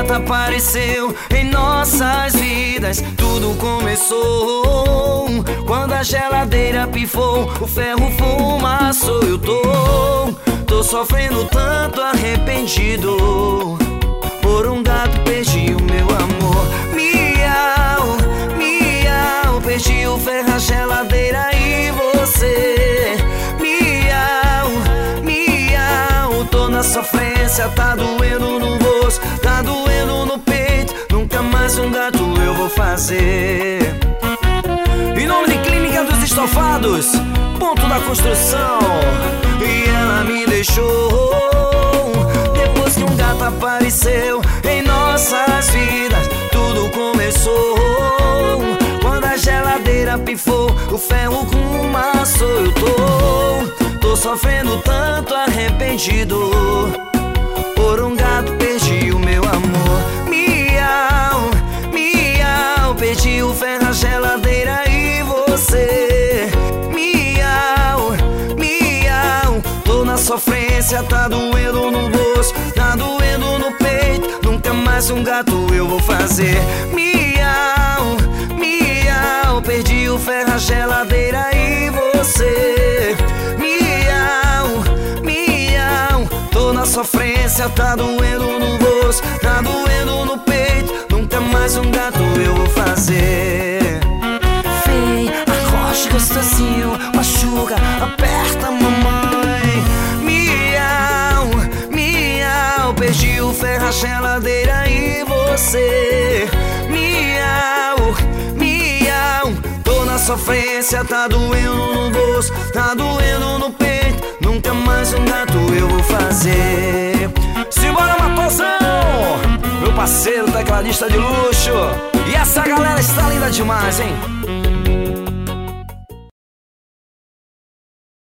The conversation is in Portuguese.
gato apareceu em nossas vidas. Tudo começou quando a geladeira pifou, o ferro fumaçou. Eu tô sofrendo tanto, arrependido. Por um gato perdi o meu amor. Miau, miau, perdi o ferro, a geladeira e você. Miau, miau, tô na sofrência, tá doendo no rosto, tá doendo no peito. Nunca mais um gato eu vou fazer. Em nome de Clínica dos Estofados, ponto da construção. E ela me deixou depois que um gato apareceu em nossas vidas. Tudo começou quando a geladeira pifou, o ferro fumaçou. Eu tô sofrendo tanto, arrependido. Por um gato perdi o meu amor. Miau, miau, perdi o ferro, a geladeira e você. Miau, miau, tô na sofrência, tá doendo no rosto, tá doendo no peito. Nunca mais um gato eu vou fazer. Miau, miau, perdi o ferro, a geladeira e você. Miau, miau, tô na sofrência, tá doendo no rosto, tá doendo no peito. Nunca mais um gato eu vou fazer. Vem, arrocha gostosinho, machuca, aperta mamãe. Miau, miau, perdi o ferro, a geladeira e você. Miau, miau, tô na sofrência, tá doendo no rosto, tá doendo no peito. Nunca mais um gato eu vou fazer. Simbora, Matosão, meu parceiro tecladista de luxo. E essa galera está linda demais, hein?